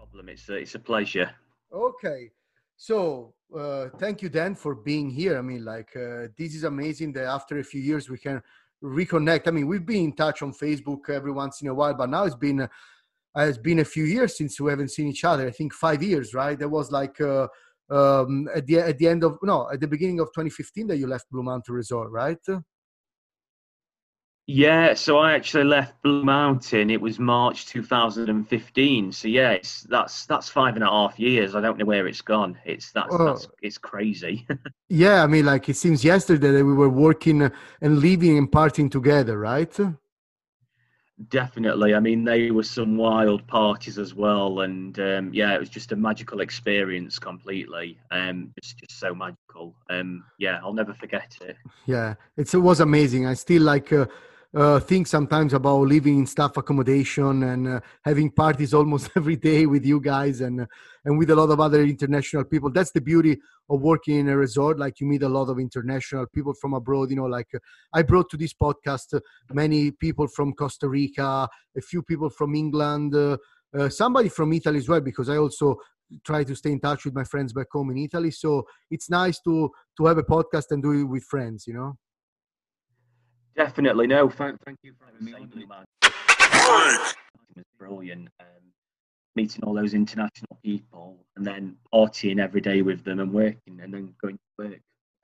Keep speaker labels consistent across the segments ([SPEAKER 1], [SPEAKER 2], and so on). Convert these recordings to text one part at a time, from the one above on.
[SPEAKER 1] problem. It's a pleasure.
[SPEAKER 2] Okay. So thank you, Dan, for being here. I mean, this is amazing that after a few years we can reconnect. I mean, we've been in touch on Facebook every once in a while, but now it's been a few years since we haven't seen each other. I think 5 years, right? That was at the end of no, at the beginning of 2015 that you left Blue Mountain Resort, right?
[SPEAKER 1] Yeah, so I actually left Blue Mountain. It was March 2015. So yeah, that's 5.5 years. I don't know where it's gone. It's crazy.
[SPEAKER 2] Yeah, I mean, it seems yesterday that we were working and living and partying together, right?
[SPEAKER 1] Definitely. I mean, they were some wild parties as well, and yeah, it was just a magical experience completely. Just so magical. Yeah, I'll never forget it.
[SPEAKER 2] Yeah, it was amazing. I still think sometimes about living in staff accommodation and having parties almost every day with you guys and with a lot of other international people. That's the beauty of working in a resort. Like, you meet a lot of international people from abroad. I brought to this podcast many people from Costa Rica, a few people from England, somebody from Italy as well, because I also try to stay in touch with my friends back home in Italy. So it's nice to have a podcast and do it with friends,
[SPEAKER 1] Definitely. No, thank you for having me on, Blue Mountain. It was brilliant. Meeting all those international people and then partying every day with them and working and then going to work.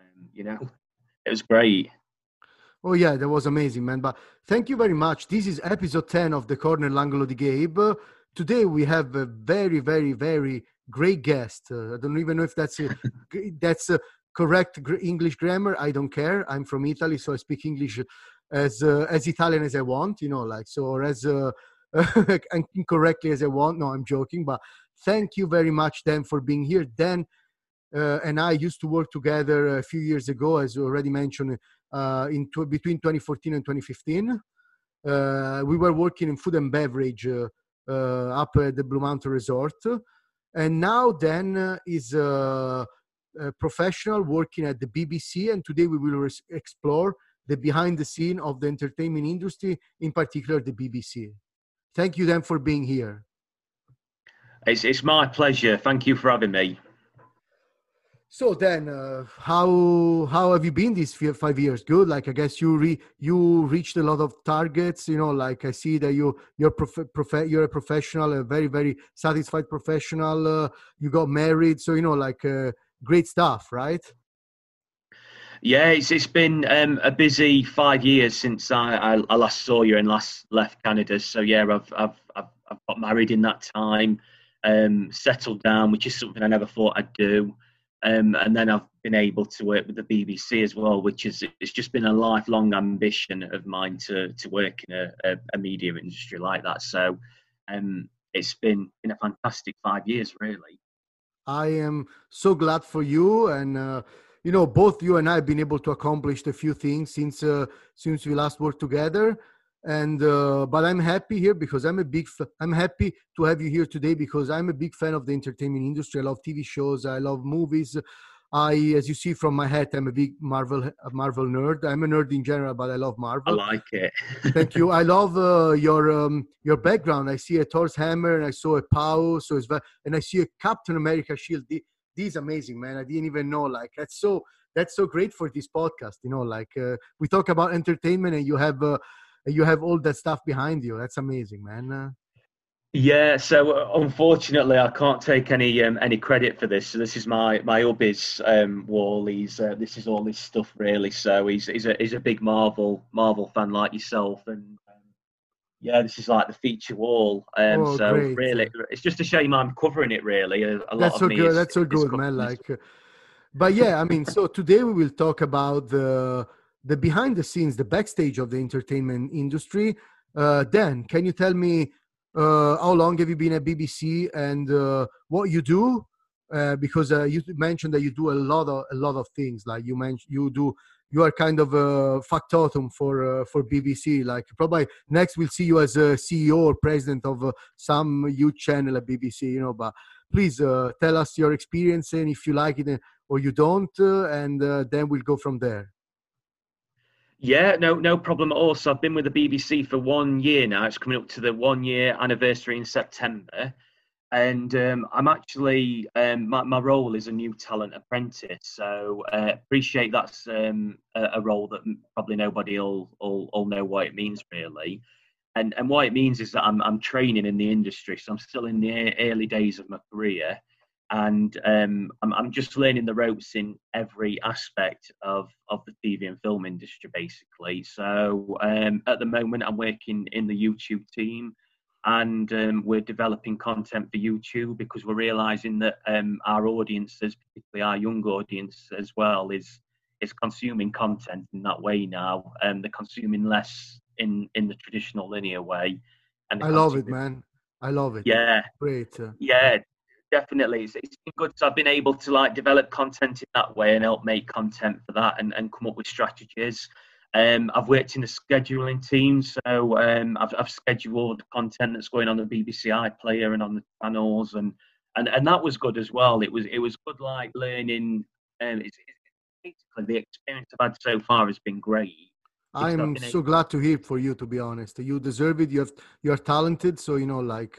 [SPEAKER 1] It was great.
[SPEAKER 2] Oh yeah, that was amazing, man. But thank you very much. This is episode 10 of the Corner L'Angolo di Gabe. Today we have a very, very, very great guest. I don't even know if that's a correct English grammar. I don't care. I'm from Italy, so I speak English as Italian as I want, or as incorrectly as I want. No, I'm joking. But thank you very much, Dan, for being here. Dan and I used to work together a few years ago, as you already mentioned, between 2014 and 2015. We were working in food and beverage up at the Blue Mountain Resort. And now Dan is a professional working at the BBC. And today we will explore the behind the scene of the entertainment industry, in particular the BBC. Thank you, Dan, for being here.
[SPEAKER 1] It's my pleasure. Thank you for having me.
[SPEAKER 2] So then, how have you been these 5 years? Good. I guess you reached a lot of targets. I see that you're a professional, a very, very satisfied professional. You got married, so great stuff, right?
[SPEAKER 1] Yeah, it's been a busy 5 years since I last saw you and last left Canada. So yeah, I've got married in that time, settled down, which is something I never thought I'd do. And then I've been able to work with the BBC as well, it's just been a lifelong ambition of mine to work in a media industry like that. So it's been a fantastic 5 years, really.
[SPEAKER 2] I am so glad for you, and both you and I have been able to accomplish a few things since we last worked together. And but I'm happy here because I'm happy to have you here today because I'm a big fan of the entertainment industry. I love TV shows. I love movies. As you see from my hat, I'm a big Marvel nerd. I'm a nerd in general, but I love Marvel.
[SPEAKER 1] I like it.
[SPEAKER 2] Thank you. I love your background. I see a Thor's hammer, and I saw a POW. And I see a Captain America shield. This is amazing, man. I didn't even know. That's so great for this podcast. We talk about entertainment, and you have all that stuff behind you. That's amazing, man.
[SPEAKER 1] Yeah, so unfortunately, I can't take any credit for this. So this is my hubby's wall. This is all his stuff, really. So he's a big Marvel fan like yourself, and yeah, this is like the feature wall. So great. Really, it's just a shame I'm covering it. Really,
[SPEAKER 2] that's so good. That's so good, man. But yeah, I mean, so today we will talk about the behind the scenes, the backstage of the entertainment industry. Dan, can you tell me how long have you been at BBC and what you do? Because you mentioned that you do a lot of things. Like you mentioned, you are kind of a factotum for BBC. Like probably next we'll see you as a CEO or president of some huge channel at BBC. But please tell us your experience and if you like it or you don't, and then we'll go from there.
[SPEAKER 1] Yeah, no problem at all. So I've been with the BBC for 1 year now. It's coming up to the 1 year anniversary in September. And I'm actually my role is a new talent apprentice, so appreciate that's a role that probably nobody will know what it means really. And what it means is that I'm training in the industry, so I'm still in the early days of my career, and I'm just learning the ropes in every aspect of the TV and film industry, basically. So at the moment, I'm working in the YouTube team, and we're developing content for YouTube because we're realizing that our audiences, particularly our young audience as well, is consuming content in that way now. They're consuming less in the traditional linear way, and they're
[SPEAKER 2] I love it,
[SPEAKER 1] consuming.
[SPEAKER 2] man. I love it.
[SPEAKER 1] Yeah,
[SPEAKER 2] Great.
[SPEAKER 1] yeah, definitely. It's been good. So I've been able to like develop content in that way and help make content for that and come up with strategies. I've worked in the scheduling team, so I've scheduled content that's going on the BBC iPlayer and on the channels, and that was good as well. It was good, like learning. It's basically the experience I've had so far has been great because I've
[SPEAKER 2] I'm
[SPEAKER 1] been
[SPEAKER 2] so
[SPEAKER 1] able.
[SPEAKER 2] glad to hear for you, to be honest. You deserve it. You're talented. So, like,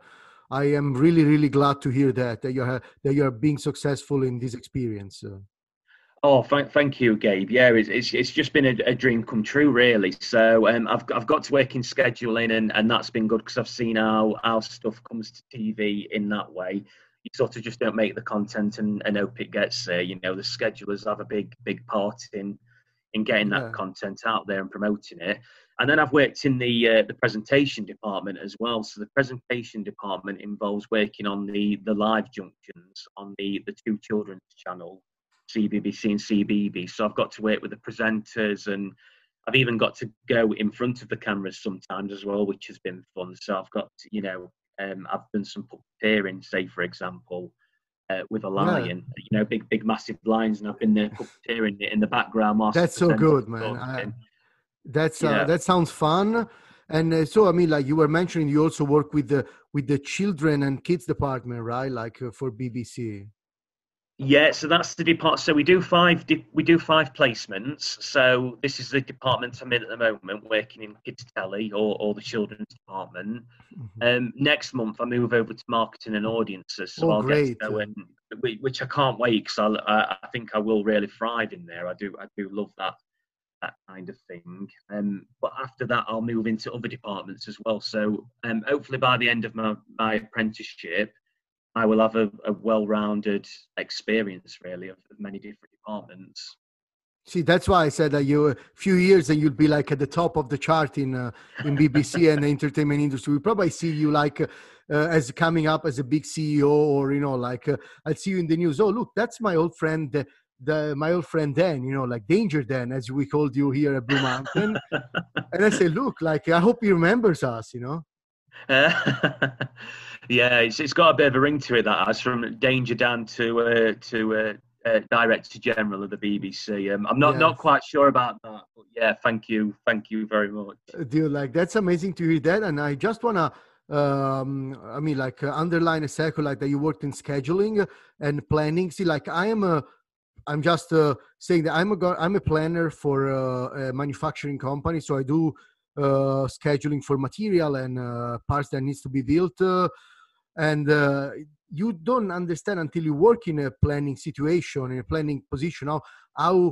[SPEAKER 2] I am really, really glad to hear that you're being successful in this experience.
[SPEAKER 1] Oh, thank you, Gabe. Yeah, it's just been a dream come true, really. So I've got to work in scheduling, and that's been good because I've seen how stuff comes to TV in that way. You sort of just don't make the content and hope it gets there. You know, the schedulers have a big part in getting that
[SPEAKER 2] Yeah.
[SPEAKER 1] content out there and promoting it. And then I've worked in the presentation department as well. So the presentation department involves working on the live junctions on the two children's channel, CBBC and CBB. So I've got to work with the presenters, and I've even got to go in front of the cameras sometimes as well, which has been fun. So I've got to, I've done some puppeteering, say for example, with a
[SPEAKER 2] Yeah.
[SPEAKER 1] lion, big massive lions, and I've been there puppeteering it in the background whilst the
[SPEAKER 2] That's so
[SPEAKER 1] presenters
[SPEAKER 2] good, man.
[SPEAKER 1] talking. Yeah.
[SPEAKER 2] That sounds fun. And so, I mean, like you were mentioning, you also work with the children and kids department, right? Like for BBC.
[SPEAKER 1] Yeah, so that's the department. So we do five placements. So this is the department I'm in at the moment, working in kids telly or the children's department.
[SPEAKER 2] Mhm.
[SPEAKER 1] Next month I move over to marketing and audiences, so
[SPEAKER 2] Oh,
[SPEAKER 1] I'll get to
[SPEAKER 2] great.
[SPEAKER 1] go in, which I can't wait because I think I will really thrive in there. I do love that kind of thing. But after that I'll move into other departments as well. So hopefully by the end of my apprenticeship I will have a well-rounded experience, really, of many different departments.
[SPEAKER 2] See, that's why I said that you a few years and you'll be like at the top of the chart in BBC and the entertainment industry. We probably see you like as coming up as a big CEO, or like I'll see you in the news. Oh, look, that's my old friend, my old friend Dan. Like Danger Dan, as we called you here at Blue Mountain. And I say, look, like I hope he remembers us.
[SPEAKER 1] Yeah, it's got a bit of a ring to it. That has from Danger Dan to Director General of the BBC. I'm not
[SPEAKER 2] Yes.
[SPEAKER 1] quite sure about that, but yeah, thank you very much.
[SPEAKER 2] Dude, like that's amazing to hear that. And I just wanna I mean, like underline a second, like that you worked in scheduling and planning. See, like I'm just saying that I'm a planner for a manufacturing company, so I do scheduling for material and parts that needs to be built. And you don't understand until you work in a planning situation, in a planning position, how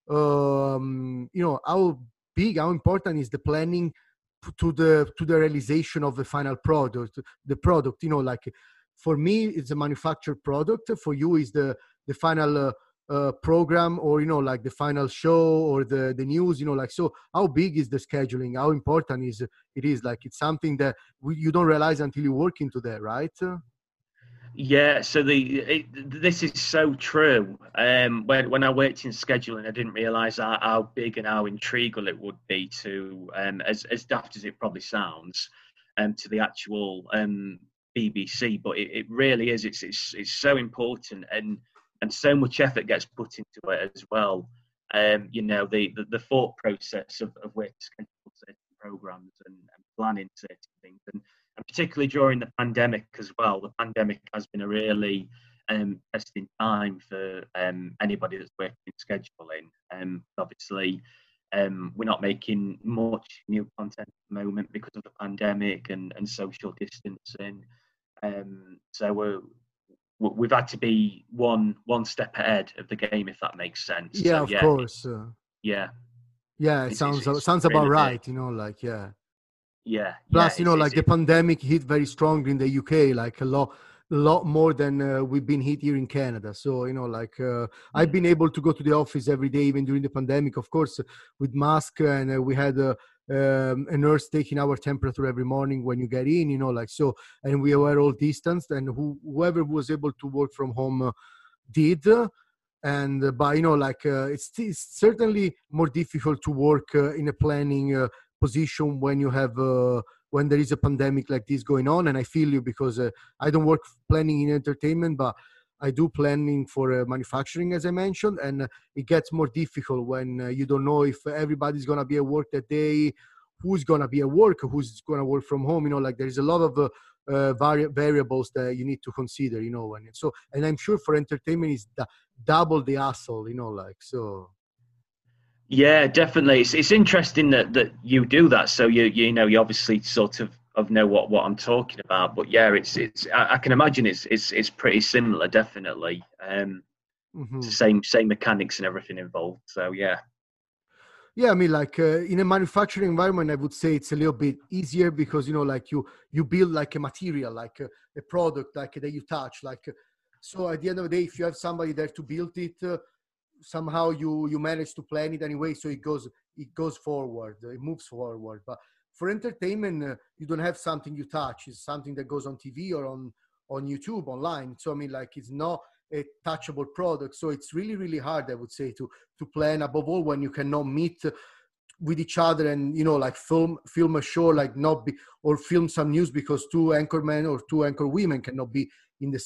[SPEAKER 2] how big, how important is the planning to the realization of the final product. The product, like for me, it's a manufactured product. For you, is the final program, or like the final show or the news. Like, so how big is the scheduling? How important is it? Is like it's something that you don't realize until you work into that, right?
[SPEAKER 1] Yeah, so this is so true. When I worked in scheduling, I didn't realise how big and how integral it would be to, as daft as it probably sounds, to the actual BBC. But it really is. It's so important, and so much effort gets put into it as well. The thought process of where to schedule certain programs and planning certain things, and particularly during the pandemic as well. The pandemic has been a really testing time for anybody that's working in scheduling. Obviously, we're not making much new content at the moment because of the pandemic and social distancing. So we've had to be one step ahead of the game, if that makes sense.
[SPEAKER 2] Yeah,
[SPEAKER 1] So
[SPEAKER 2] of
[SPEAKER 1] yeah,
[SPEAKER 2] course.
[SPEAKER 1] yeah,
[SPEAKER 2] Yeah, it
[SPEAKER 1] it's
[SPEAKER 2] sounds about
[SPEAKER 1] really big.
[SPEAKER 2] right. You know, like yeah.
[SPEAKER 1] Yeah,
[SPEAKER 2] Plus, you know,
[SPEAKER 1] it's
[SPEAKER 2] like the pandemic hit very strongly in the UK, like a lot more than we've been hit here in Canada. So, you know, like I've been able to go to the office every day, even during the pandemic, of course, with mask, and we had a nurse taking our temperature every morning when you get in, you know, like so, and we were all distanced, and whoever was able to work from home did. And but you know, like it's certainly more difficult to work in a planning position when you have when there is a pandemic like this going on. And I feel you, because I don't work planning in entertainment, but I do planning for manufacturing, as I mentioned, and it gets more difficult when you don't know if everybody's gonna be at work that day, who's gonna be at work, who's gonna work from home. You know, like there is a lot of variables that you need to consider. You know, and so, and I'm sure for entertainment is double the hassle. You know, like so.
[SPEAKER 1] Yeah, definitely. It's interesting that you do that. So you know you obviously sort of know what I'm talking about. But yeah, it's I can imagine it's pretty similar. Definitely. It's
[SPEAKER 2] Mm-hmm.
[SPEAKER 1] the same mechanics and everything involved. So yeah.
[SPEAKER 2] Yeah, I mean, like in a manufacturing environment, I would say it's a little bit easier, because you know, like you build like a material, like a product, like that you touch, like so. At the end of the day, if you have somebody there to build it, somehow you manage to plan it anyway, so it goes forward, it moves forward. But for entertainment, you don't have something you touch. It's something that goes on TV or on YouTube online. So I mean, like it's not a touchable product, so it's really really hard, I would say, to plan, above all when you cannot meet with each other, and you know, like film a show, like not be, or film some news, because two anchormen or two anchor women cannot be in the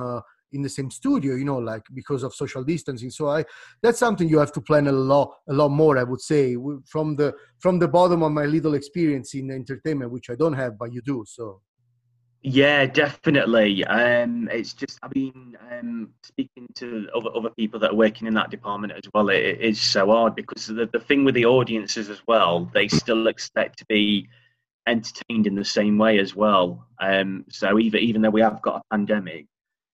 [SPEAKER 2] same studio, you know, like because of social distancing. So that's something you have to plan a lot more, I would say, from the bottom of my little experience in entertainment, which I don't have, but you do. So
[SPEAKER 1] Yeah, definitely. It's just, I mean, speaking to other people that are working in that department as well, it is so hard, because the thing with the audiences as well, they still expect to be entertained in the same way as well. So even though we have got a pandemic,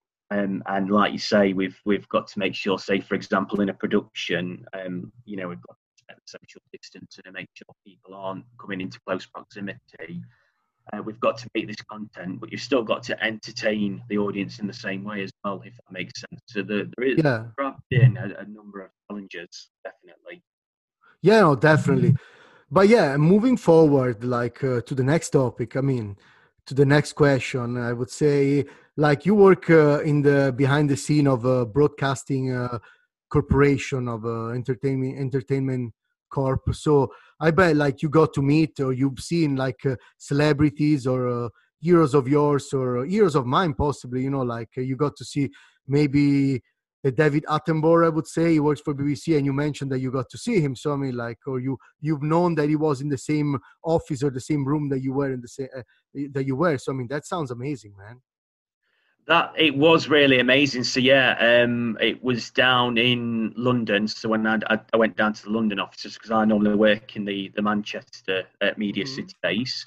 [SPEAKER 1] and like you say, we've got to make sure, say for example, in a production, you know, we've got to respect the social distance and make sure people aren't coming into close proximity. We've got to make this content, but you've still got to entertain the audience in the same way as well, if that makes sense. So there
[SPEAKER 2] yeah,
[SPEAKER 1] have been a number of challenges, definitely.
[SPEAKER 2] yeah, no, definitely. But yeah, moving forward, like to the next topic, I mean, to the next question, I would say, like you work in the behind the scene of a broadcasting corporation of entertainment corp. So I bet like you got to meet, or you've seen like celebrities, or heroes of yours, or heroes of mine, possibly. You know, like you got to see maybe David Attenborough, I would say. He works for BBC, and you mentioned that you got to see him. So I mean, like, or you've known that he was in the same office or the same room that you were in the same that you were. So I mean, that sounds amazing, man.
[SPEAKER 1] That it was really amazing. So yeah, it was down in London. So when I went down to the London offices, because I normally work in the Manchester Media
[SPEAKER 2] Mm-hmm.
[SPEAKER 1] City base.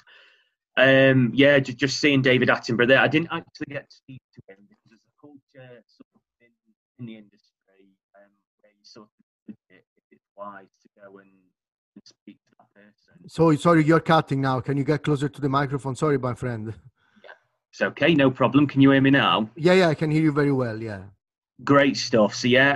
[SPEAKER 1] Yeah, just seeing David Attenborough there. I didn't actually get to speak to him, because there's a culture sort of in the industry, where you sort of look at it, if it's wise to go and speak to that person.
[SPEAKER 2] So sorry, you're cutting now. Can you get closer to the microphone? Sorry, my friend.
[SPEAKER 1] Yeah, it's okay, no problem. Can you hear me now?
[SPEAKER 2] Yeah, yeah, I can hear you very well. Yeah.
[SPEAKER 1] Great stuff.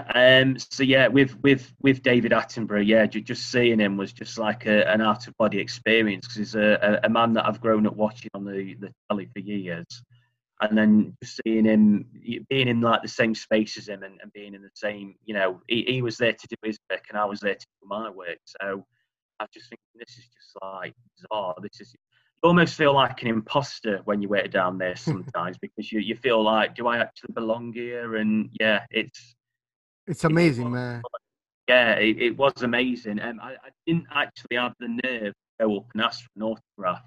[SPEAKER 1] So yeah, with David Attenborough, yeah, just seeing him was just like an out of body experience, because he's a man that I've grown up watching on the telly for years, and then just seeing him being in like the same space as him, and being in the same, you know, he was there to do his work and I was there to do my work. So I just think this is just like bizarre. This is, you almost feel like an imposter when you wait down there sometimes, because you feel like, do I actually belong here? And yeah,
[SPEAKER 2] It's
[SPEAKER 1] it
[SPEAKER 2] amazing,
[SPEAKER 1] was,
[SPEAKER 2] man.
[SPEAKER 1] yeah, it was amazing. I didn't actually have the nerve to go up and ask for an autograph.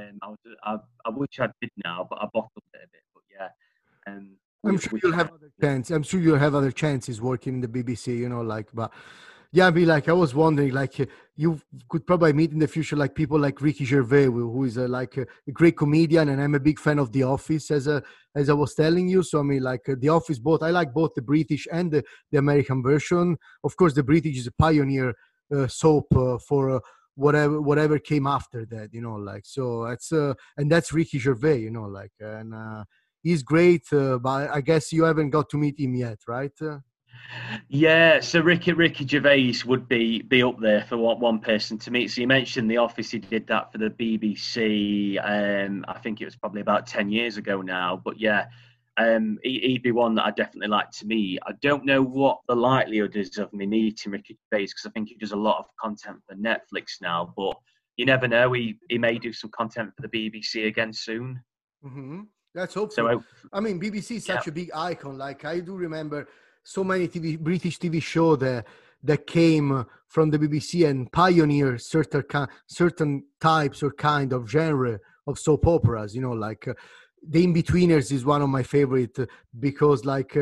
[SPEAKER 1] I wish I did now, but I bottled it a bit. But yeah,
[SPEAKER 2] I'm
[SPEAKER 1] we
[SPEAKER 2] sure
[SPEAKER 1] we
[SPEAKER 2] you'll
[SPEAKER 1] tried.
[SPEAKER 2] have other chances. I'm sure you'll have other chances working in the BBC, you know, like, but Yeah, I mean, like I was wondering, like you could probably meet in the future, like people like Ricky Gervais, who is a great comedian, and I'm a big fan of The Office, as I was telling you. So I mean, like The Office, both I like both the British and the American version. Of course, the British is a pioneer soap for whatever came after that, you know. Like so, that's and that's Ricky Gervais, you know, like and he's great, but I guess you haven't got to meet him yet, right?
[SPEAKER 1] Yeah, so Ricky Gervais would be up there for one person to meet. So you mentioned The Office; he did that for the BBC. I think it was probably about 10 years ago now. But yeah, he'd be one that I'd definitely like to meet. I don't know what the likelihood is of me meeting Ricky Gervais because I think he does a lot of content for Netflix now. But you never know; he may do some content for the BBC again soon.
[SPEAKER 2] Mm-hmm. Let's hope so.
[SPEAKER 1] So
[SPEAKER 2] I mean, BBC is
[SPEAKER 1] yeah.
[SPEAKER 2] such a big icon. Like I do remember so many British TV show that came from the BBC and pioneered certain types or kind of genre of soap operas. You know, like The Inbetweeners is one of my favorite because like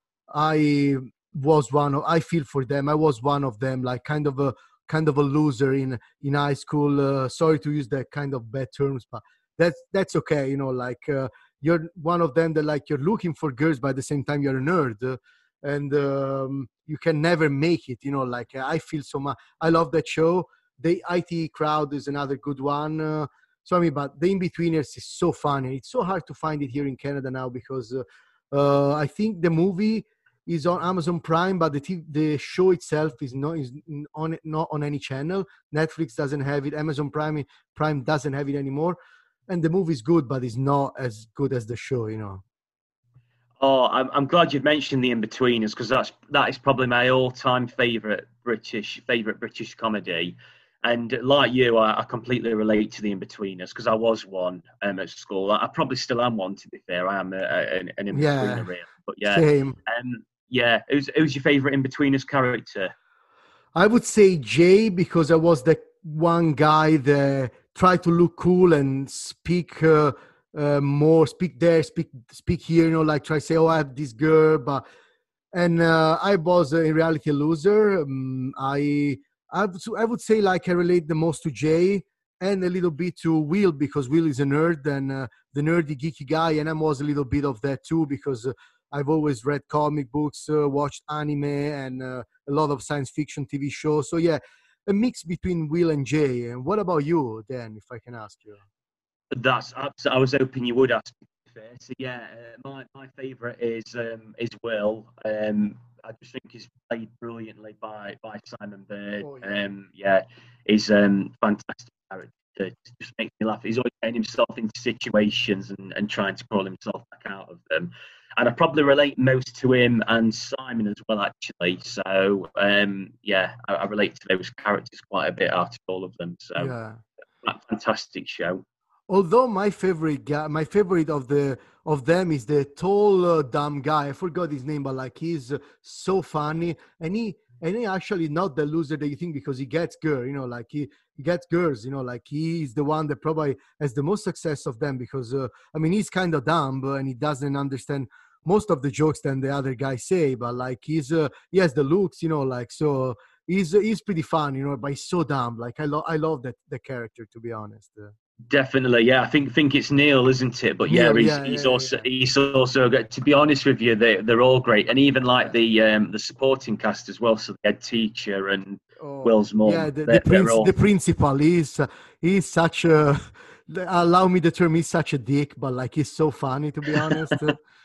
[SPEAKER 2] I I feel for them. I was one of them, like kind of a loser in high school. Sorry to use that kind of bad terms, but that's okay. You know, like you're one of them that like you're looking for girls, but at the same time you're a nerd, and you can never make it. You know, like I feel so much. I love that show. The IT Crowd is another good one. So I mean, but The Inbetweeners is so funny. It's so hard to find it here in Canada now because I think the movie is on Amazon Prime, but the show itself is not on any channel. Netflix doesn't have it. Amazon Prime doesn't have it anymore. And the movie is good, but it's not as good as the show, you know.
[SPEAKER 1] Oh, I'm glad you've mentioned The Inbetweeners because that is probably my all-time favorite British comedy. And like you, I completely relate to The Inbetweeners because I was one at school. I probably still am one, to be fair. I am an
[SPEAKER 2] Yeah,
[SPEAKER 1] in-betweener, really. But yeah,
[SPEAKER 2] same.
[SPEAKER 1] yeah. Who's your favorite In-Betweeners character?
[SPEAKER 2] I would say Jay because I was the one guy that tried to look cool and speak more, speak there, speak here. You know, like try to say, "Oh, I have this girl," but and I was in reality a loser. I would say like I relate the most to Jay and a little bit to Will because Will is a nerd and the nerdy geeky guy, and I was a little bit of that too because I've always read comic books, watched anime, and a lot of science fiction TV shows. So yeah, a mix between Will and Jay. And what about you, Dan? If I can ask you.
[SPEAKER 1] I was hoping you would ask me. Fair. So yeah, my favourite is Will. I just think he's played brilliantly by Simon Bird.
[SPEAKER 2] Oh yeah.
[SPEAKER 1] Yeah, he's fantastic character. It just makes me laugh. He's always getting himself into situations and trying to crawl himself back out of them. And I probably relate most to him and Simon as well, actually. So yeah, I relate to those characters quite a bit out of all of them. So
[SPEAKER 2] Yeah.
[SPEAKER 1] fantastic show.
[SPEAKER 2] Although my favorite guy, my favorite of them is the tall dumb guy. I forgot his name, but like he's so funny, and he actually not the loser that you think because he gets girl. You know, like he gets girls. You know, like he's the one that probably has the most success of them because I mean he's kind of dumb and he doesn't understand most of the jokes than the other guys say. But like he has the looks. You know, like so he's pretty fun. You know, but he's so dumb. Like I love that the character, to be honest.
[SPEAKER 1] Definitely, yeah. I think it's Neil, isn't it? But yeah,
[SPEAKER 2] Neil,
[SPEAKER 1] he's also good. To be honest with you, they're all great, and even like the supporting cast as well. So the head teacher and Will's mum.
[SPEAKER 2] Yeah,
[SPEAKER 1] All...
[SPEAKER 2] the principal he's such a allow me the term, he's such a dick, but like he's so funny, to be honest.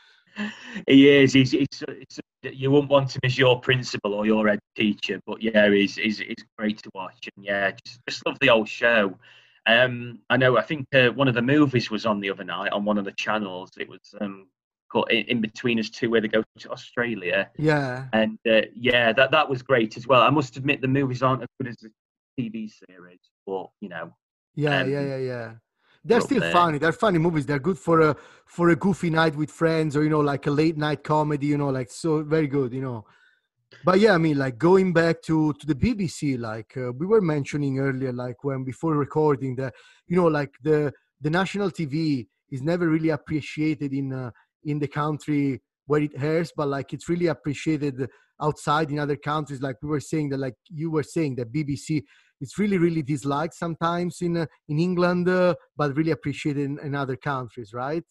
[SPEAKER 1] He is. He's you wouldn't want him as your principal or your head teacher, but yeah, he's great to watch, and yeah, just love the whole show. I know. I think one of the movies was on the other night on one of the channels. It was called Inbetweeners 2, where they go to Australia.
[SPEAKER 2] Yeah,
[SPEAKER 1] and yeah, that was great as well. I must admit the movies aren't as good as the TV series, but you know.
[SPEAKER 2] Yeah. They're still funny. They're funny movies. They're good for a goofy night with friends, or you know, like a late night comedy. You know, like so very good. You know. But yeah, I mean, like going back to the BBC, like we were mentioning earlier, like when before recording that, you know, like the national TV is never really appreciated in the country where it hurts, but like it's really appreciated outside in other countries. Like we were saying that, like you were saying that BBC, it's really, really disliked sometimes in England, but really appreciated in other countries, right?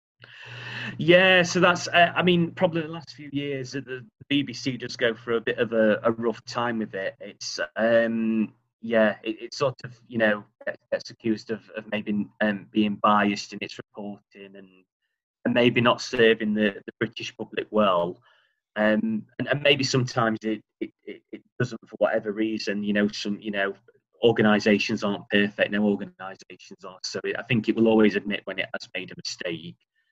[SPEAKER 1] Yeah, so that's, I mean, probably the last few years, the BBC does go through a bit of a rough time with it. It's, yeah, it sort of, you know, gets accused of maybe being biased in its reporting and maybe not serving the British public well. And maybe sometimes it doesn't for whatever reason. You know, some, you know, organisations aren't perfect. No organisations are. So I think it will always admit when it has made a mistake.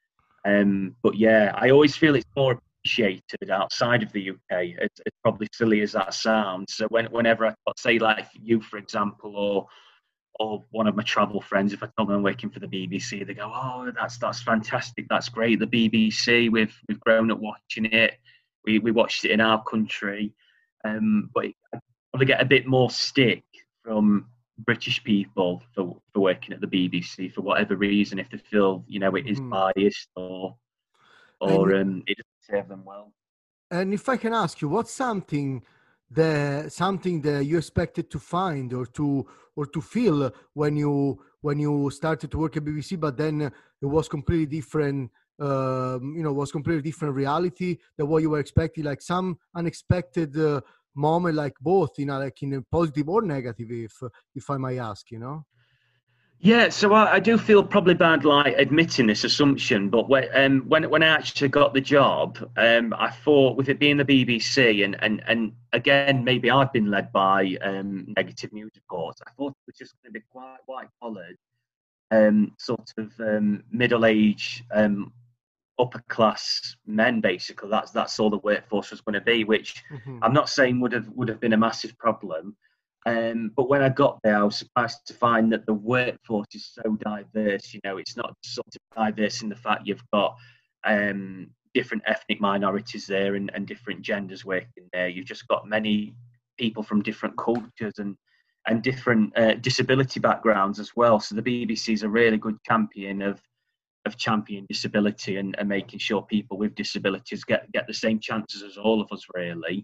[SPEAKER 1] But yeah, I always feel it's more appreciated outside of the UK. It's probably silly as that sounds. So whenever I say, like you, for example, or one of my travel friends, if I tell them I'm working for the BBC, they go, "Oh, that's fantastic. That's great. The BBC. We've grown up watching it. We watched it in our country." But I probably get a bit more stick from British people for working at the BBC for whatever reason, if they feel, you know, it is biased or it doesn't serve them well.
[SPEAKER 2] And if I can ask you, what's something that you expected to find or to feel when you started to work at BBC, but then it was completely different. Was completely different reality than what you were expecting. Like some unexpected moment, like both, you know, like in a positive or negative, if I might ask, you know.
[SPEAKER 1] Yeah, so I do feel probably bad like admitting this assumption, but when I actually got the job, I thought with it being the BBC and again maybe I've been led by negative news reports. I thought it was just going to be quite white collared, sort of middle-aged, upper class men. Basically, that's all the workforce was going to be, which I'm not saying would have been a massive problem. But when I got there, I was surprised to find that the workforce is so diverse. You know, it's not sort of diverse in the fact you've got different ethnic minorities there and different genders working there. You've just got many people from different cultures and different disability backgrounds as well. So the BBC is a really good champion of championing disability and making sure people with disabilities get the same chances as all of us, really.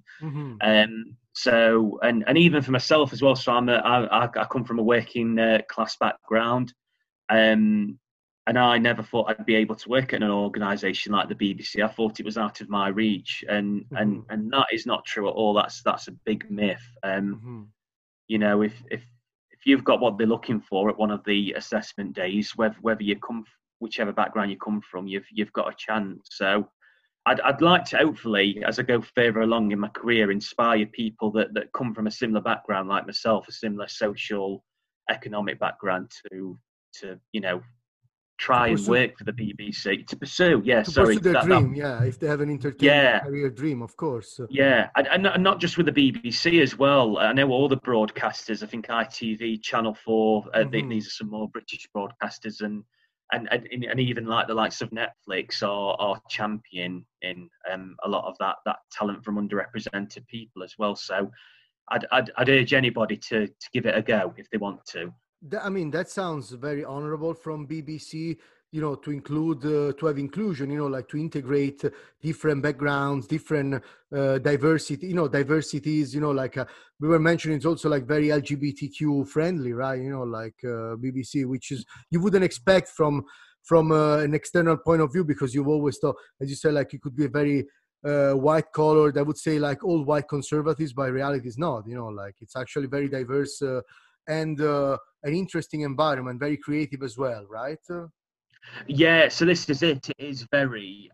[SPEAKER 1] So and even for myself as well. So I come from a working class background, and I never thought I'd be able to work at an organisation like the BBC. I thought it was out of my reach, and that is not true at all. That's a big myth. You know, if you've got what they're looking for at one of the assessment days, whether you come, whichever background you come from, you've got a chance. So I'd like to hopefully, as I go further along in my career, inspire people that come from a similar background like myself, a similar social, economic background to you know, try and work for the BBC, to pursue. Yeah,
[SPEAKER 2] pursue their dream. Yeah, if they have an entertainment career dream, of course.
[SPEAKER 1] Yeah, and not just with the BBC as well. I know all the broadcasters. I think ITV, Channel 4. These are some more British broadcasters, and even like the likes of Netflix are champion in a lot of that talent from underrepresented people as well. So I'd urge anybody to give it a go if they want to.
[SPEAKER 2] I mean, that sounds very honorable from BBC, you know, to include, to have inclusion, you know, like to integrate different backgrounds, different diversity, you know, diversities, you know, like we were mentioning, it's also like very LGBTQ friendly, right? You know, like BBC, which is, you wouldn't expect from an external point of view, because you've always thought, as you said, like it could be a very white collared, I would say like all white conservatives, but reality is not, you know, like it's actually very diverse and an interesting environment, very creative as well, right?
[SPEAKER 1] Yeah, so this is it. It is very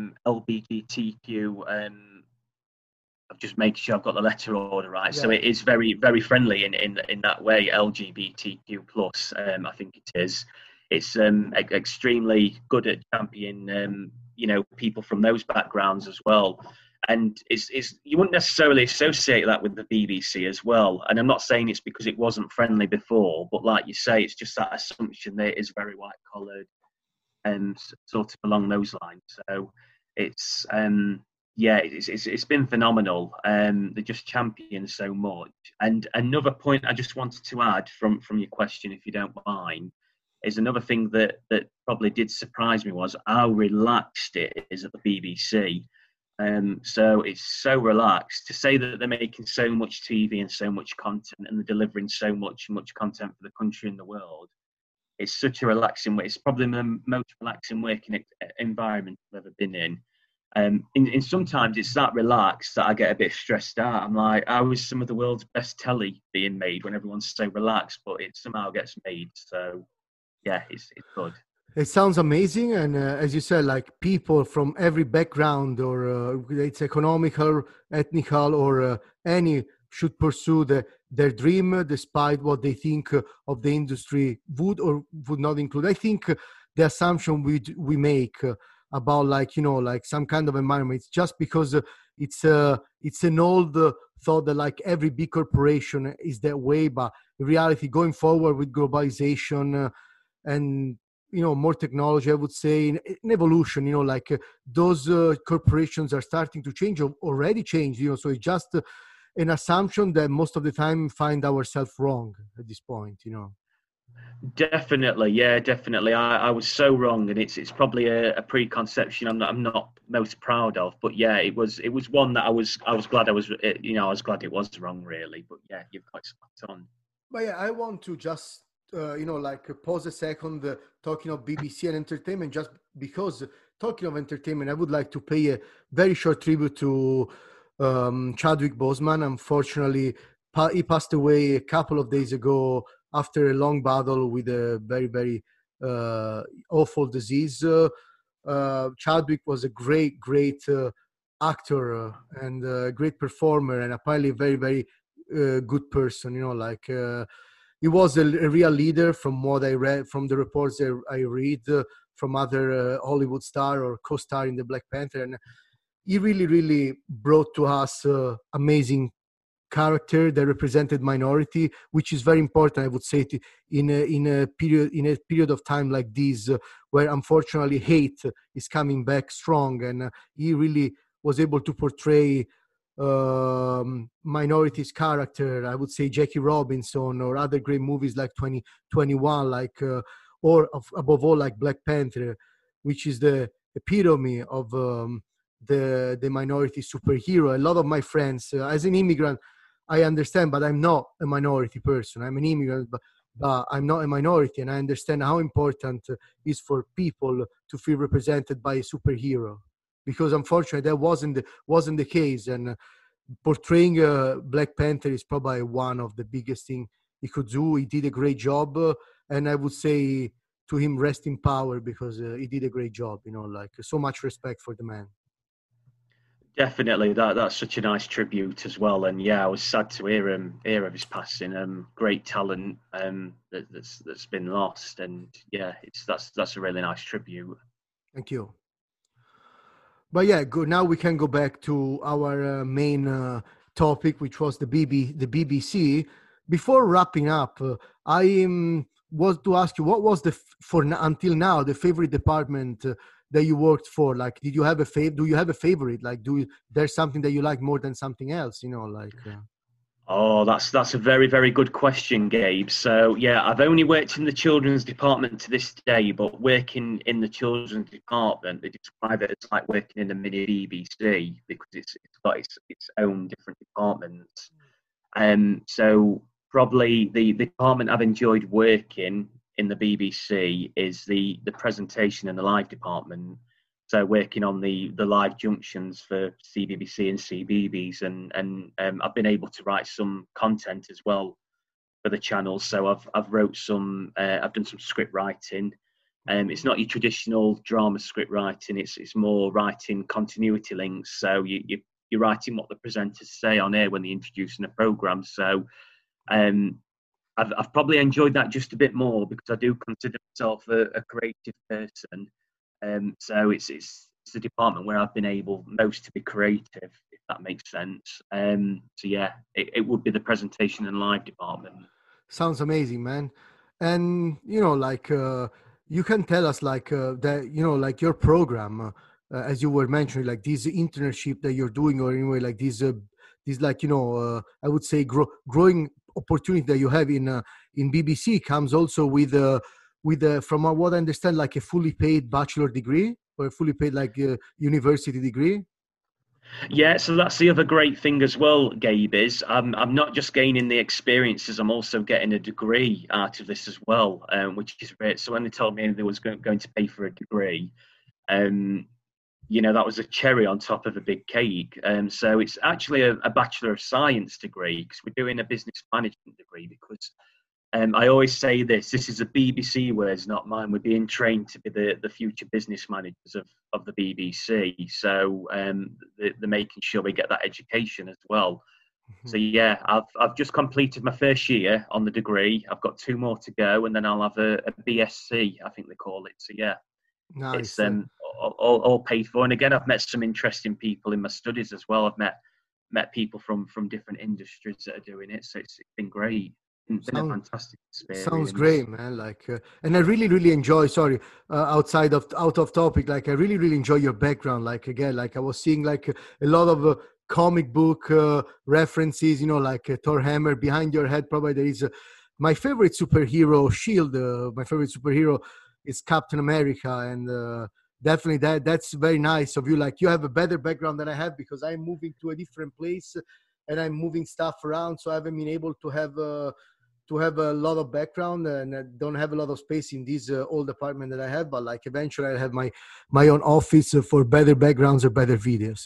[SPEAKER 1] LGBTQ. I'm just making sure I've got the letter order right. Yeah. So it is very, very friendly in that way. LGBTQ plus, I think it is. It's extremely good at championing, you know, people from those backgrounds as well. And it's you wouldn't necessarily associate that with the BBC as well. And I'm not saying it's because it wasn't friendly before, but like you say, it's just that assumption that it is very white collared and sort of along those lines. So it's it's been phenomenal. They just champion so much. And another point I just wanted to add from your question, if you don't mind, is another thing that probably did surprise me was how relaxed it is at the BBC. So it's so relaxed to say that they're making so much TV and so much content, and they're delivering so much content for the country and the world. It's such a relaxing way. It's probably the most relaxing working environment I've ever been in. In sometimes it's that relaxed that I get a bit stressed out. I'm like, how is some of the world's best telly being made when everyone's so relaxed, but it somehow gets made? So yeah, it's good.
[SPEAKER 2] It sounds amazing, and as you said, like people from every background, or it's economical, ethnical, or any, should pursue their dream, despite what they think of the industry would or would not include. I think the assumption we make about, like, you know, like some kind of environment, it's just because it's an old thought that like every big corporation is that way, but in reality, going forward with globalization and, you know, more technology, I would say, in evolution, you know, like those corporations are starting to change, or already changed, you know. So it's just an assumption that most of the time find ourselves wrong at this point, you know.
[SPEAKER 1] Definitely, yeah, definitely. I was so wrong, and it's probably a preconception I'm not most proud of. But yeah, it was one that I was glad I was, you know, I was glad it was wrong, really. But yeah, you've got spot on.
[SPEAKER 2] But yeah, I want to just you know, like pause a second, talking of BBC and entertainment, just because talking of entertainment, I would like to pay a very short tribute to Chadwick Boseman. Unfortunately, he passed away a couple of days ago after a long battle with a very, very awful disease. Chadwick was a great actor and a great performer, and apparently a very, very good person, you know, like he was a real leader, from what I read, from the reports I read from other Hollywood star or co-star in the Black Panther. And he really, really brought to us amazing character that represented minority, which is very important, I would say, in a period of time like this, where unfortunately hate is coming back strong, and he really was able to portray minorities character. I would say Jackie Robinson, or other great movies like 2021, like or above all like Black Panther, which is the epitome of the minority superhero. A lot of my friends, as an immigrant, I understand, but I'm not a minority person. I'm an immigrant, but I'm not a minority, and I understand how important it is for people to feel represented by a superhero. Because unfortunately, that wasn't the case, and portraying Black Panther is probably one of the biggest thing he could do. He did a great job, and I would say to him, rest in power, because he did a great job. You know, like so much respect for the man.
[SPEAKER 1] Definitely, that's such a nice tribute as well. And yeah, I was sad to hear of his passing. Great talent that's been lost, and yeah, that's a really nice tribute.
[SPEAKER 2] Thank you. But yeah, good. Now we can go back to our main topic, which was the BBC. Before wrapping up, I was to ask you, what was until now the favorite department that you worked for? Like, did you have do you have a favorite? Like, there's something that you like more than something else? You know, like.
[SPEAKER 1] Oh, that's a very, very good question, Gabe. So yeah, I've only worked in the children's department to this day, but working in the children's department, they describe it as like working in a mini BBC, because it's got its own different departments. So probably the department I've enjoyed working in the BBC is the presentation and the live department. So working on the live junctions for CBBC and CBeebies, and I've been able to write some content as well for the channel. So I've wrote some, I've done some script writing. It's not your traditional drama script writing. It's more writing continuity links. So you're writing what the presenters say on air when they're introducing a program. So I've probably enjoyed that just a bit more, because I do consider myself a creative person. So it's the department where I've been able most to be creative, if that makes sense. So yeah, it would be the presentation and live department.
[SPEAKER 2] Sounds amazing, man. And you know, like you can tell us, like that, you know, like your program, as you were mentioning, like this internship that you're doing, or anyway, like this like, you know, I would say growing opportunity that you have in BBC comes also with with from what I understand, like a fully paid bachelor degree or a fully paid like university degree.
[SPEAKER 1] Yeah, so that's the other great thing as well, Gabe, is I'm not just gaining the experiences, I'm also getting a degree out of this as well, which is great. So when they told me they was going to pay for a degree, um, that was a cherry on top of a big cake. So it's actually a Bachelor of Science degree because we're doing a business management degree because I always say this is a BBC words, not mine. We're being trained to be the future business managers of the BBC. So they're making sure we get that education as well. So yeah, I've just completed my first year on the degree. I've got 2 more to go, and then I'll have a BSc, I think they call it. So yeah,
[SPEAKER 2] Nice.
[SPEAKER 1] it's all paid for. And again, I've met some interesting people in my studies as well. I've met people from different industries that are doing it. So it's been great. It's been a fantastic experience.
[SPEAKER 2] Sounds great, man. Like, and I really, really enjoy. Sorry, out of topic. Like, I really, really enjoy your background. Like, again, like I was seeing like a lot of comic book references. Like Thor Hammer behind your head. Probably there is my favorite superhero, Shield. My favorite superhero is Captain America, and definitely that's very nice of you. Like, you have a better background than I have because I'm moving to a different place and I'm moving stuff around, so I haven't been able to have a lot of background, and I don't have a lot of space in this old apartment that I have. But like eventually I'll have my own office for better backgrounds or better videos,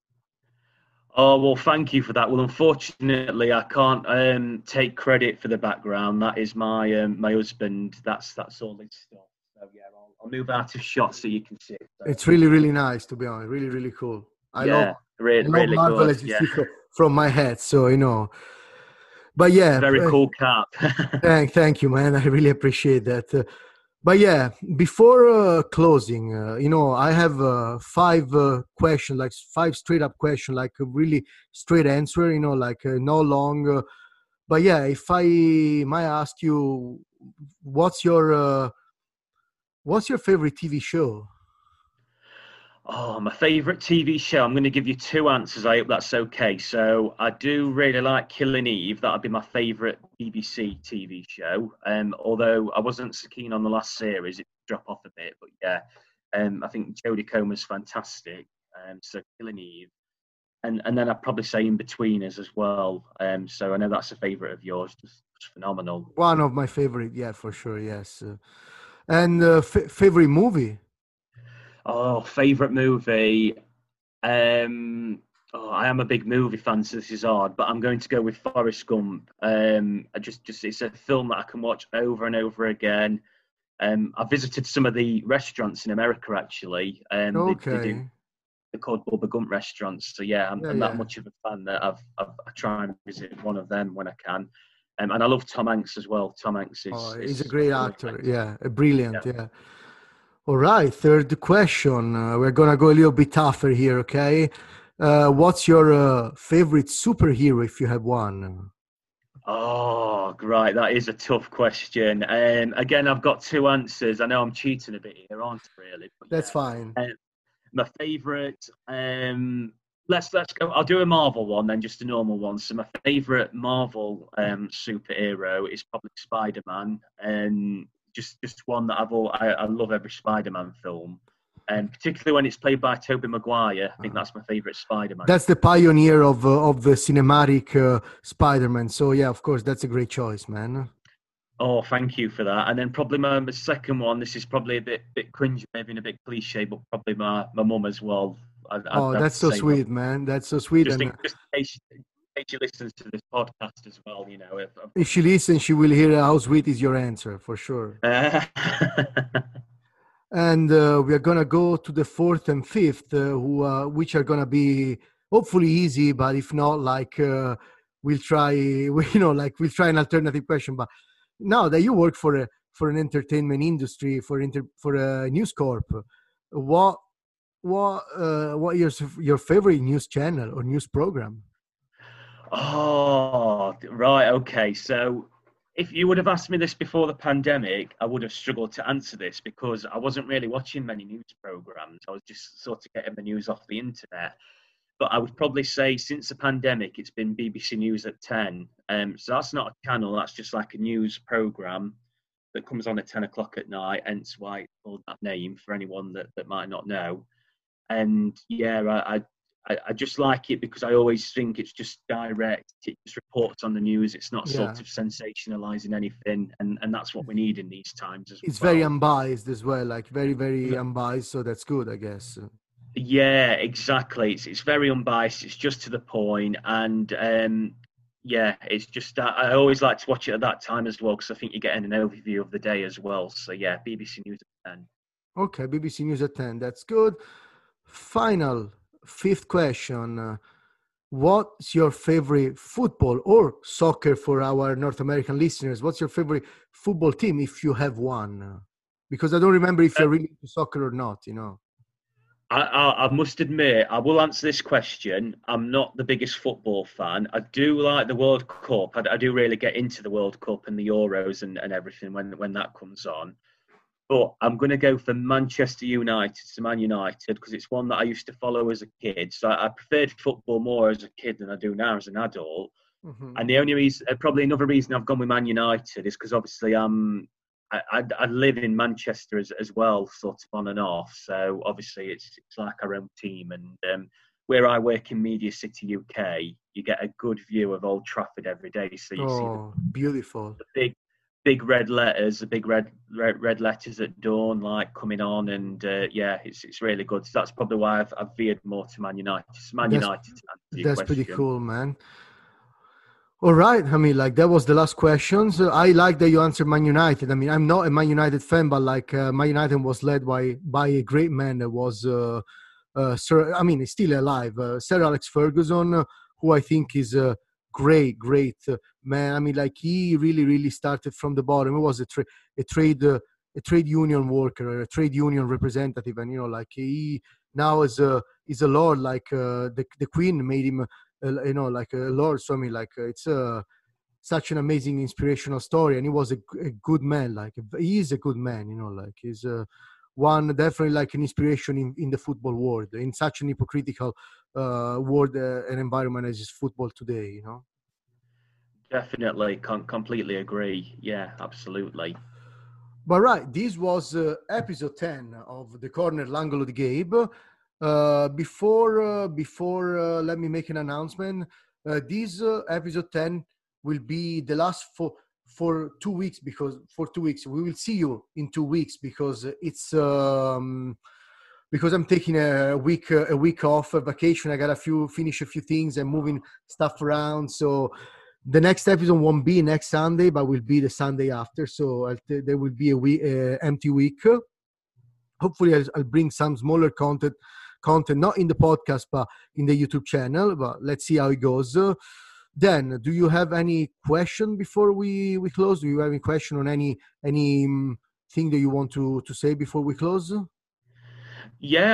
[SPEAKER 1] Oh, well, thank you for that. Well, unfortunately, I can't take credit for the background. That is my my husband. That's all his stuff. So yeah, I'll move out of shot so you can see it. So.
[SPEAKER 2] It's really, really nice, to be honest. Really, really cool. I love
[SPEAKER 1] really
[SPEAKER 2] Marvel,
[SPEAKER 1] good.
[SPEAKER 2] as you see from my head. So but yeah,
[SPEAKER 1] very cool cap.
[SPEAKER 2] Thank you, man. I really appreciate that. But yeah, before closing, I have 5 questions, like 5 straight up questions, like a really straight answer, like no long. But yeah, if I might ask you, what's your favorite TV show?
[SPEAKER 1] Oh, my favourite TV show. I'm going to give you 2 answers. I hope that's okay. So I do really like Killing Eve. That would be my favourite BBC TV show. Although I wasn't so keen on the last series, it dropped off a bit. But yeah, I think Jodie Comer's fantastic. So Killing Eve, and then I'd probably say In Betweeners as well. So I know that's a favourite of yours. Just phenomenal.
[SPEAKER 2] One of my favorite, yeah, for sure, yes. And favorite movie?
[SPEAKER 1] Oh, favourite movie. I am a big movie fan, so this is hard, but I'm going to go with Forrest Gump. I just it's a film that I can watch over and over again. I visited some of the restaurants in America actually.
[SPEAKER 2] Okay.
[SPEAKER 1] They're called Bubba Gump restaurants. So yeah, I'm that much of a fan that I try and visit one of them when I can. And I love Tom Hanks as well. Tom Hanks
[SPEAKER 2] he's a great actor. Yeah, brilliant. Yeah. All right, third question. We're gonna go a little bit tougher here, okay? What's your favorite superhero, if you have one?
[SPEAKER 1] Oh, right. That is a tough question. Again, I've got 2 answers. I know I'm cheating a bit here, aren't I? Really? But
[SPEAKER 2] that's fine.
[SPEAKER 1] My favorite. Let's go. I'll do a Marvel one then, just a normal one. So my favorite Marvel superhero is probably Spider-Man, and just one that I love every Spider-Man film, and particularly when it's played by Tobey Maguire. I think that's my favorite Spider-Man.
[SPEAKER 2] That's the pioneer of the cinematic Spider-Man. So yeah, of course, that's a great choice, man.
[SPEAKER 1] Oh, thank you for that. And then probably my second one. This is probably a bit cringy, maybe and a bit cliche, but probably my mum as well.
[SPEAKER 2] That's so sweet, man. That's so sweet.
[SPEAKER 1] Just in case she listens to this podcast as well,
[SPEAKER 2] if she listens, she will hear how sweet is your answer for sure. And we are gonna go to the 4th and 5th, which are gonna be hopefully easy, but if not, like we'll try. We'll try an alternative question. But now that you work for an entertainment industry, for a News Corp, what is your favorite news channel or news program?
[SPEAKER 1] Oh, right. Okay. So if you would have asked me this before the pandemic, I would have struggled to answer this because I wasn't really watching many news programs. I was just sort of getting the news off the internet. But I would probably say since the pandemic, it's been BBC News at 10. So that's not a channel. That's just like a news program. that comes on at 10 o'clock at night, hence why it's called that name for anyone that might not know. And yeah, I just like it because I always think it's just direct. It just reports on the news. It's not sort of sensationalizing anything, and that's what we need in these times as well.
[SPEAKER 2] It's very unbiased as well, like very, very unbiased. So that's good, I guess.
[SPEAKER 1] Yeah, exactly. It's very unbiased. It's just to the point, and yeah, it's just I always like to watch it at that time as well because I think you're getting an overview of the day as well. So yeah, BBC News at 10.
[SPEAKER 2] Okay, BBC News at 10. That's good. Final fifth question. What's your favorite football or soccer for our North American listeners? What's your favorite football team if you have one? Because I don't remember if you're really into soccer or not, you know.
[SPEAKER 1] I must admit, I will answer this question. I'm not the biggest football fan. I do like the World Cup. I do really get into the World Cup and the Euros and everything when that comes on. But I'm going to go for Manchester United, to Man United, because it's one that I used to follow as a kid. So I preferred football more as a kid than I do now as an adult. Mm-hmm. And the only reason, probably another reason I've gone with Man United is because obviously I live in Manchester as well, sort of on and off. So obviously it's like our own team. And where I work in Media City, UK, you get a good view of Old Trafford every day. So you see
[SPEAKER 2] beautiful.
[SPEAKER 1] The big red letters, the big red letters at dawn, like coming on, and yeah, it's really good. So that's probably why I've veered more to Man United.
[SPEAKER 2] That's pretty cool, man. All right. I mean, like that was the last question. So I like that you answered Man United. I mean, I'm not a Man United fan, but like Man United was led by a great man that was Sir. I mean, he's still alive, Sir Alex Ferguson, who I think is a great man. I mean, like he really started from the bottom. He was a trade union worker, a trade union representative, and you know, like he now is a lord. Like the Queen made him. You know, like a lord. So I mean, like it's such an amazing, inspirational story, and he was a good man. Like he is a good man. You know, like he's one definitely like an inspiration in the football world, in such an hypocritical world and environment as is football today. You know.
[SPEAKER 1] Definitely, completely agree. Yeah, absolutely.
[SPEAKER 2] But right, this was episode 10 of the Corner L'Angolo di Gabe. Before let me make an announcement. This episode 10 will be the last for 2 weeks, because for 2 weeks we will see you in 2 weeks, because it's because I'm taking a week off, a vacation. I got finish a few things and moving stuff around. So the next episode won't be next Sunday, but will be the Sunday after. So there will be a empty week. Hopefully I'll bring some smaller content, not in the podcast, but in the YouTube channel. But let's see how it goes. Dan, do you have any question before we close? Do you have any question on any thing that you want to say before we close?
[SPEAKER 1] Yeah,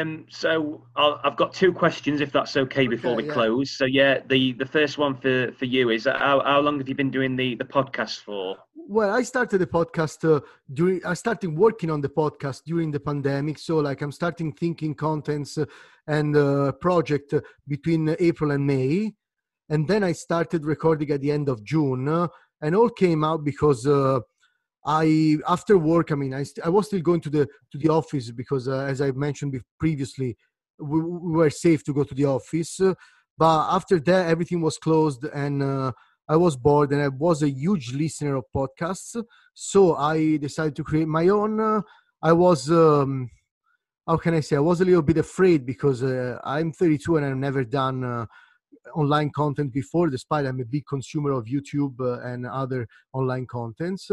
[SPEAKER 1] I've got 2 questions, if that's okay, before we close. So yeah, the first one for you is how long have you been doing the podcast for?
[SPEAKER 2] Well, I started the podcast I started working on the podcast during the pandemic. So like I'm starting thinking contents and project between April and May. And then I started recording at the end of June, and all came out because after work, I mean, I was still going to the office because as I mentioned previously, we were safe to go to the office. But after that, everything was closed, and I was bored, and I was a huge listener of podcasts. So I decided to create my own. I was, how can I say? I was a little bit afraid because I'm 32 and I've never done online content before, despite I'm a big consumer of YouTube and other online contents.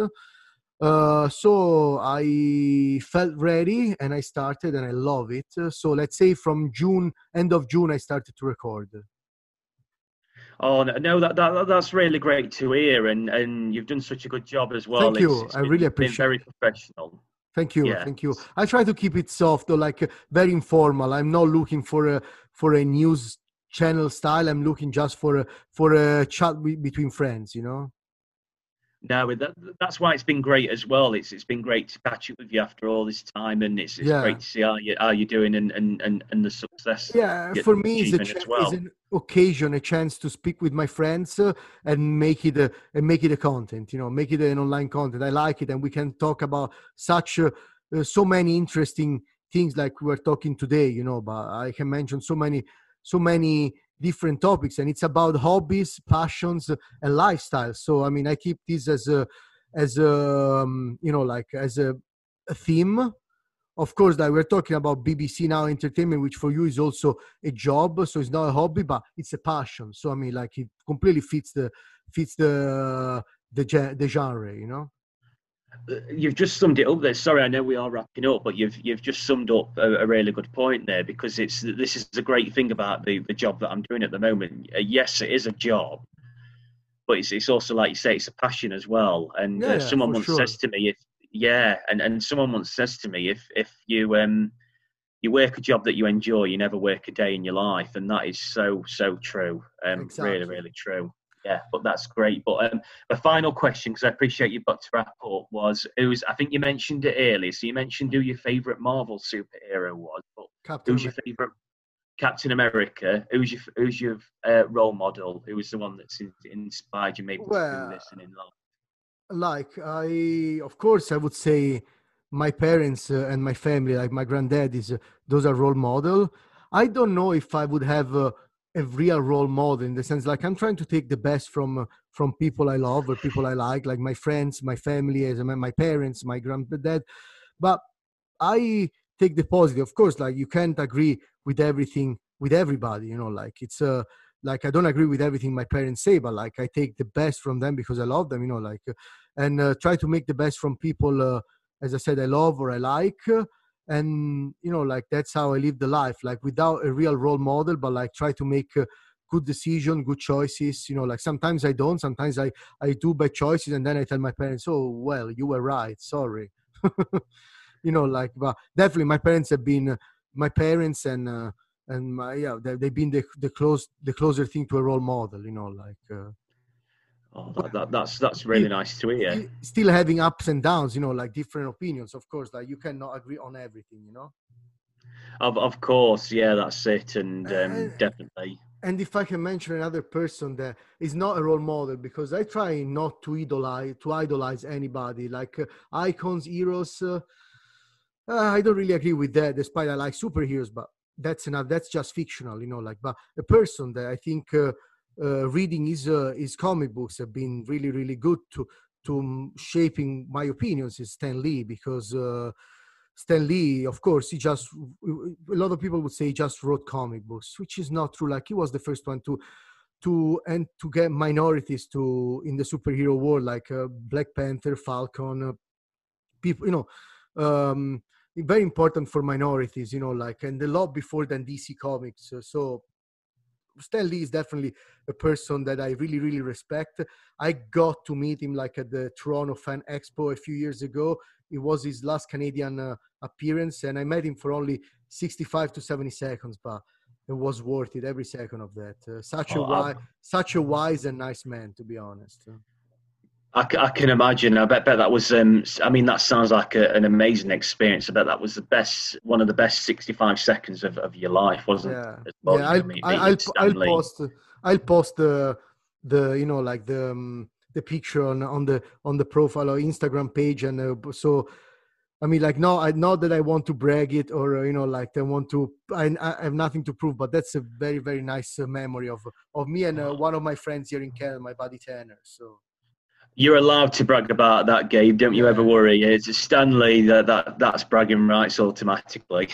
[SPEAKER 2] So I felt ready and I started, and I love it. So let's say from end of June, I started to record.
[SPEAKER 1] Oh no, that's really great to hear, and you've done such a good job as well.
[SPEAKER 2] Thank you. I really appreciate it.
[SPEAKER 1] Very professional.
[SPEAKER 2] Thank you. Yeah. Thank you. I try to keep it soft, though, like very informal. I'm not looking for a news channel style. I'm looking just for a chat between friends, you know.
[SPEAKER 1] No, that's why it's been great as well. It's been great to catch up with you after all this time, and it's
[SPEAKER 2] Yeah.
[SPEAKER 1] great to see how you're doing and the success
[SPEAKER 2] Yeah,
[SPEAKER 1] you're
[SPEAKER 2] for me,
[SPEAKER 1] achieving as
[SPEAKER 2] is
[SPEAKER 1] well.
[SPEAKER 2] an occasion, a chance to speak with my friends and make it a content. You know, make it an online content. I like it, and we can talk about such so many interesting things like we were talking today. You know, but I can mention so many different topics, and it's about hobbies, passions, and lifestyle. So, I mean, I keep this as a you know, like as a theme. Of course, like we're talking about BBC Now Entertainment, which for you is also a job, so it's not a hobby, but it's a passion. So I mean, like it completely fits the genre, you know.
[SPEAKER 1] You've just summed it up there. Sorry, I know we are wrapping up, but you've just summed up a really good point there, because this is the great thing about the job that I'm doing at the moment. Yes, it is a job, but it's also, like you say, it's a passion as well. And
[SPEAKER 2] Yeah, yeah,
[SPEAKER 1] someone
[SPEAKER 2] for
[SPEAKER 1] once
[SPEAKER 2] sure.
[SPEAKER 1] says to me, if yeah, and someone once says to me, if you work a job that you enjoy, you never work a day in your life, and that is so true. Really,
[SPEAKER 2] Exactly.
[SPEAKER 1] really true. Yeah, but that's great. But the final question, because I appreciate you've got to wrap up, was who's? I think you mentioned it earlier. So you mentioned who your favorite Marvel superhero was, but
[SPEAKER 2] Captain
[SPEAKER 1] who's your
[SPEAKER 2] America.
[SPEAKER 1] favorite Captain America? Who's your role model? Who was the one that's inspired you maybe to do
[SPEAKER 2] Well,
[SPEAKER 1] this and in life?
[SPEAKER 2] like I, of course, I would say my parents and my family, like my granddad, is those are role model. I don't know if I would have a real role model in the sense like I'm trying to take the best from people I love or people I like my friends, my family, as my parents, my granddad. But I take the positive. Of course, like you can't agree with everything with everybody, you know, like it's like I don't agree with everything my parents say, but like I take the best from them because I love them, you know, like and try to make the best from people as I said I love or I like and you know like that's how I live the life like without a real role model, but like try to make good decision, good choices, you know, like sometimes I don't, sometimes I do bad choices and then I tell my parents, oh well, you were right, sorry. You know, like but definitely my parents have been my parents and my yeah they've been the closer thing to a role model, you know, like
[SPEAKER 1] Oh,
[SPEAKER 2] well,
[SPEAKER 1] that's
[SPEAKER 2] still,
[SPEAKER 1] really nice to hear.
[SPEAKER 2] still having ups and downs, you know, like different opinions, of course, like you cannot agree on everything, you know.
[SPEAKER 1] Of course, yeah, that's it, and
[SPEAKER 2] and,
[SPEAKER 1] definitely.
[SPEAKER 2] and if I can mention another person that is not a role model, because I try not to idolize anybody like icons, heroes, I don't really agree with that, despite I like superheroes, but that's enough. That's just fictional, you know. Like, but a person that I think reading his comic books have been really, really good to shaping my opinions is Stan Lee because Stan Lee, of course, he just a lot of people would say he just wrote comic books, which is not true. Like he was the first one to get minorities to in the superhero world, like Black Panther, Falcon, people, you know, very important for minorities, you know, like, and a lot before than DC Comics. So Stan Lee is definitely a person that I really, really respect. I got to meet him like at the Toronto Fan Expo a few years ago. It was his last Canadian appearance, and I met him for only 65 to 70 seconds, but it was worth it every second of that.
[SPEAKER 1] Oh,
[SPEAKER 2] Such a wise and nice man, to be honest.
[SPEAKER 1] I can imagine. I bet that was. I mean, that sounds like an amazing experience. I bet that was one of the best 65 seconds of your life, wasn't
[SPEAKER 2] Yeah,
[SPEAKER 1] it? As well,
[SPEAKER 2] yeah.
[SPEAKER 1] you know, meeting Stanley.
[SPEAKER 2] I'll post the you know like the picture on the profile or Instagram page, and so I mean like no, I not that I want to brag it or you know like I want to. I have nothing to prove, but that's a very very nice memory of me and one of my friends here in Canada, my buddy Tanner. So
[SPEAKER 1] You're allowed to brag about that, Gabe. Don't you ever
[SPEAKER 2] yeah.
[SPEAKER 1] worry. It's Stanley that's bragging rights automatically.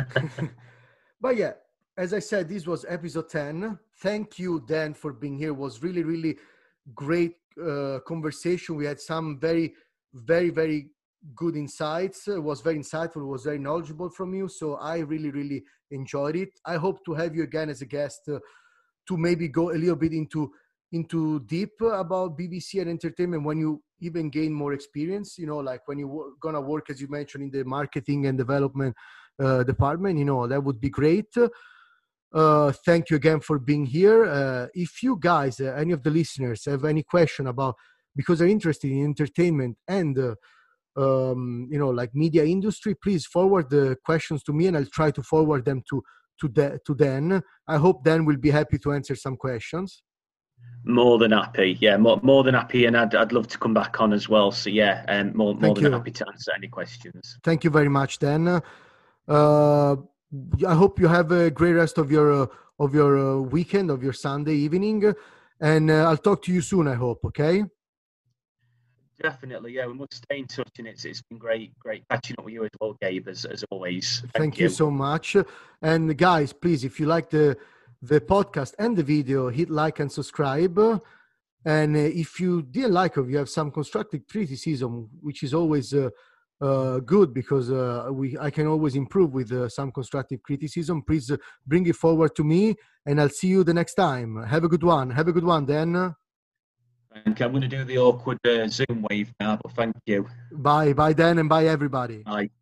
[SPEAKER 2] But yeah, as I said, this was episode 10. Thank you, Dan, for being here. It was really, really great conversation. We had some very, very, very good insights. It was very insightful. It was very knowledgeable from you. So I really, really enjoyed it. I hope to have you again as a guest to maybe go a little bit into deep about BBC and entertainment when you even gain more experience, you know, like when you're gonna work, as you mentioned, in the marketing and development department, you know, that would be great. Thank you again for being here. If you guys, any of the listeners, have any question about because they're interested in entertainment and like media industry, please forward the questions to me, and I'll try to forward them to Dan. I hope Dan will be happy to answer some questions.
[SPEAKER 1] More than happy, yeah, more than happy, and I'd love to come back on as well. So yeah, more than happy to answer any questions.
[SPEAKER 2] Thank you very much, Dan. I hope you have a great rest of your weekend, of your Sunday evening, and I'll talk to you soon, I hope. Okay.
[SPEAKER 1] Definitely, yeah. We must stay in touch, and it's been great catching up with you as well, Gabe, as always.
[SPEAKER 2] Thank you so much. And guys, please, if you like the podcast and the video, hit like and subscribe. And if you didn't like it, you have some constructive criticism, which is always good, because I can always improve with some constructive criticism. Please bring it forward to me, and I'll see you the next time. Have a good one. Have a good one, Dan.
[SPEAKER 1] I'm going to do the awkward Zoom wave now, but thank you.
[SPEAKER 2] Bye, Dan, and bye, everybody.
[SPEAKER 1] Bye.